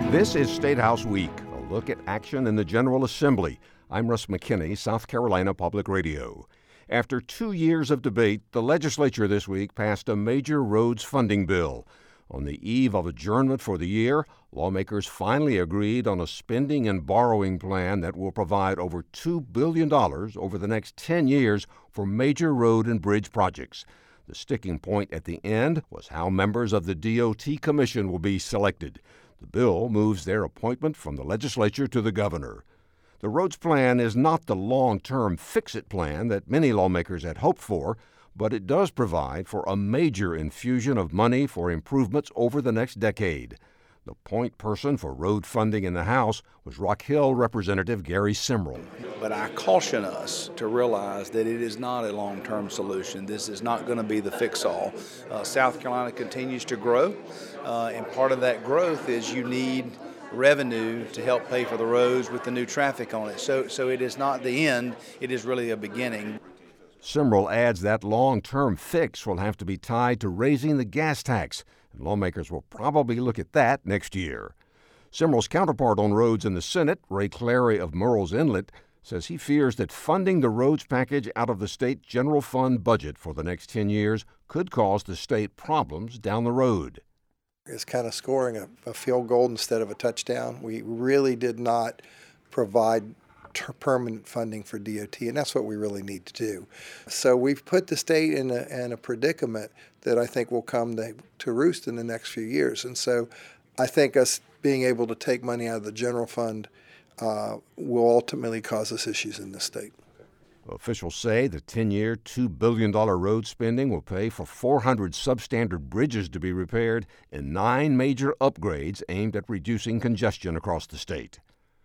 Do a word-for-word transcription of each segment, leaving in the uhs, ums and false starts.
This is State House Week, a look at action in the General Assembly. I'm Russ McKinney, South Carolina Public Radio. After two years of debate, the legislature this week passed a major roads funding bill. On the eve of adjournment for the year, lawmakers finally agreed on a spending and borrowing plan that will provide over two billion dollars over the next ten years for major road and bridge projects. The sticking point at the end was how members of the D O T Commission will be selected. The bill moves their appointment from the legislature to the governor. The roads plan is not the long-term fix-it plan that many lawmakers had hoped for, but it does provide for a major infusion of money for improvements over the next decade. The point person for road funding in the House was Rock Hill Representative Gary Simrall. But I caution us to realize that it is not a long-term solution. This is not going to be the fix-all. Uh, South Carolina continues to grow, uh, and part of that growth is you need revenue to help pay for the roads with the new traffic on it. So, so it is not the end, it is really a beginning. Simrall adds that long-term fix will have to be tied to raising the gas tax, and lawmakers will probably look at that next year. Simrall's counterpart on roads in the Senate, Ray Clary of Murrells Inlet, says he fears that funding the roads package out of the state general fund budget for the next ten years could cause the state problems down the road. It's kind of scoring a, a field goal instead of a touchdown. We really did not provide ter- permanent funding for D O T, and that's what we really need to do. So we've put the state in a, in a predicament that I think will come to, to roost in the next few years. And so I think us being able to take money out of the general fund uh, will ultimately cause us issues in the state. Officials say the ten-year, two billion dollars road spending will pay for four hundred substandard bridges to be repaired and nine major upgrades aimed at reducing congestion across the state.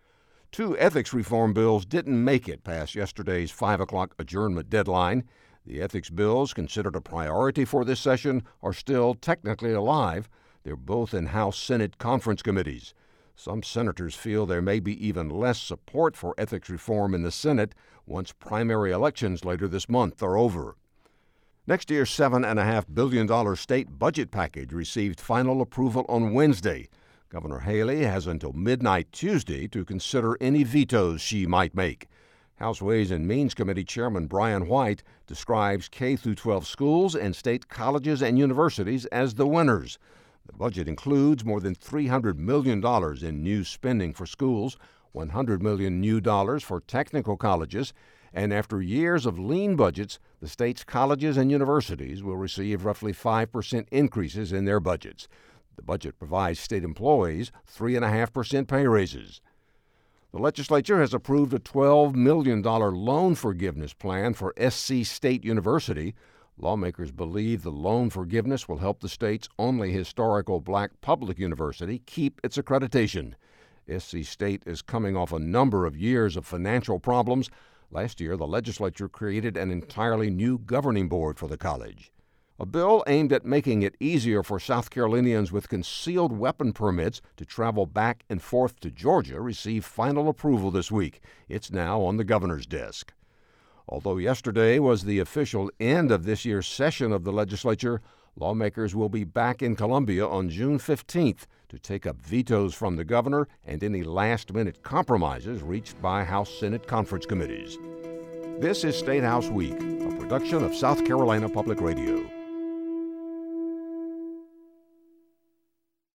Two ethics reform bills didn't make it past yesterday's five o'clock adjournment deadline. The ethics bills, considered a priority for this session, are still technically alive. They're both in House-Senate conference committees. Some senators feel there may be even less support for ethics reform in the Senate once primary elections later this month are over. Next year's seven point five billion dollars state budget package received final approval on Wednesday. Governor Haley has until midnight Tuesday to consider any vetoes she might make. House Ways and Means Committee Chairman Brian White describes K through twelve schools and state colleges and universities as the winners. The budget includes more than three hundred million dollars in new spending for schools, one hundred million dollars new dollars for technical colleges, and after years of lean budgets, the state's colleges and universities will receive roughly five percent increases in their budgets. The budget provides state employees three point five percent pay raises. The legislature has approved a twelve million dollars loan forgiveness plan for S C State University. Lawmakers believe the loan forgiveness will help the state's only historical black public university keep its accreditation. S C State is coming off a number of years of financial problems. Last year, the legislature created an entirely new governing board for the college. A bill aimed at making it easier for South Carolinians with concealed weapon permits to travel back and forth to Georgia received final approval this week. It's now on the governor's desk. Although yesterday was the official end of this year's session of the legislature, lawmakers will be back in Columbia on June fifteenth to take up vetoes from the governor and any last-minute compromises reached by House-Senate conference committees. This is State House Week, a production of South Carolina Public Radio.